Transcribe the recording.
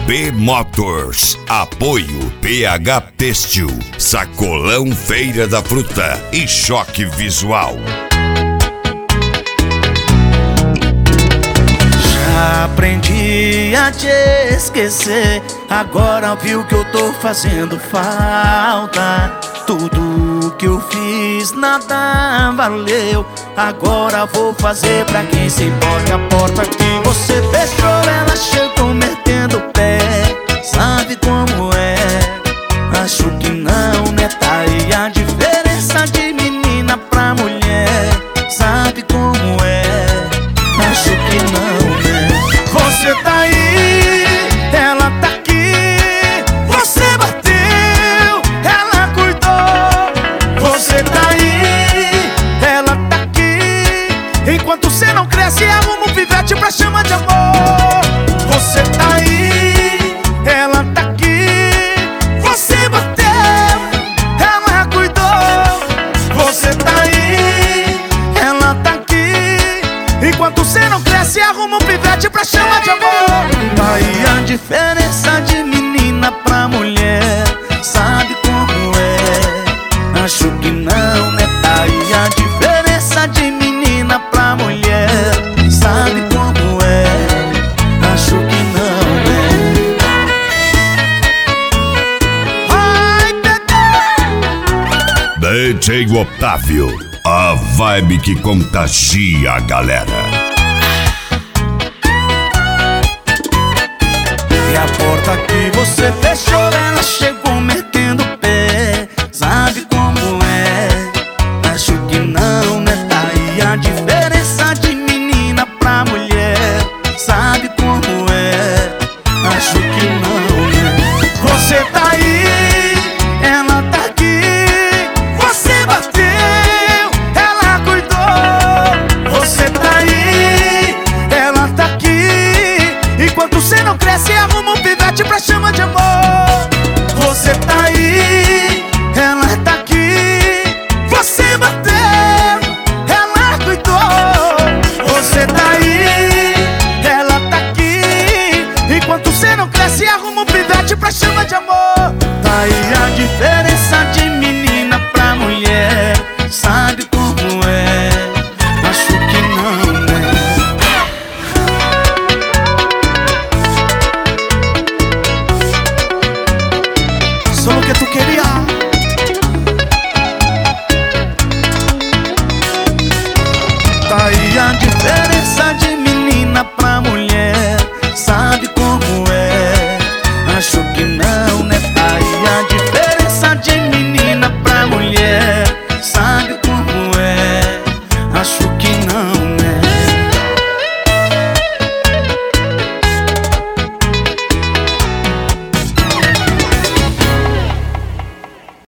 B Motors, apoio PH Têxtil, Sacolão Feira da Fruta e Choque Visual. Já aprendi a te esquecer, agora viu que eu tô fazendo falta. Tudo que eu fiz nada valeu, agora vou fazer pra quem se importa. A porta que você fechou, ela chegou metendo o pé. Sabe como é? Acho que não, né? Tá aí a diferença de menina pra mulher. Sabe como é? Acho que não, né? Você tá aí, ela tá aqui. Você bateu, ela cuidou. Você tá aí, ela tá aqui. Enquanto você não cresce, arruma um pivete pra chamar de amor. Você tá aí, ela tá aqui. Você bateu, ela cuidou. Você tá aí, ela tá aqui. Enquanto você não cresce, arruma um pivete pra chamar de amor. Aí a diferença de menina pra mulher. Sabe como é? Acho que não, né? Tá aí a diferença de menina pra mulher. Sabe como é? Acho que não, né? Ai, bebê! DJ Otávio, a vibe que contagia a galera. E a porta que você fechou, ela chegou